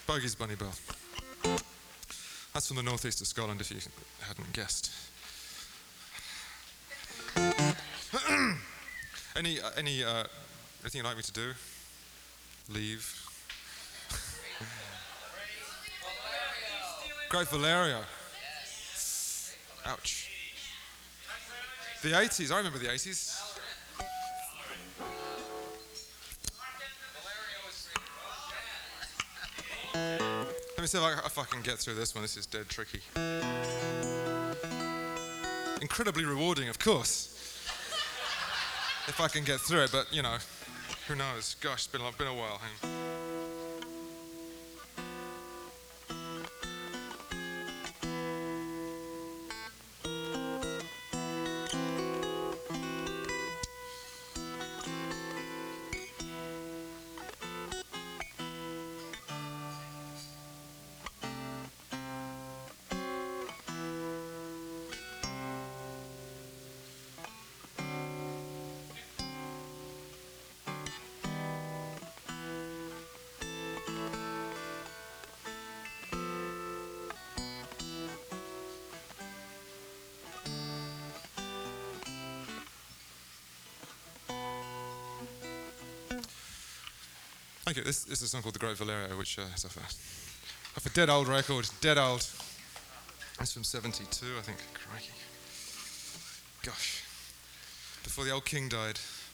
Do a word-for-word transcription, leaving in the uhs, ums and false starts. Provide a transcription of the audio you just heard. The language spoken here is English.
Bogey's Bunny Bell. That's from the northeast of Scotland, if you hadn't guessed. any, uh, any, uh, anything you'd like me to do? Leave? Great Valerio. Ouch. The eighties, I remember the eighties. Let me see if I, if I can get through this one. This is dead tricky. Incredibly rewarding, of course. If I can get through it, but you know, who knows? Gosh, it's been, been a while. Hang on. Thank you. This, this is a song called The Great Valerio, which uh, is off a, off a dead old record, dead old. It's from seventy-two, I think. Crikey. Gosh. Before the old king died.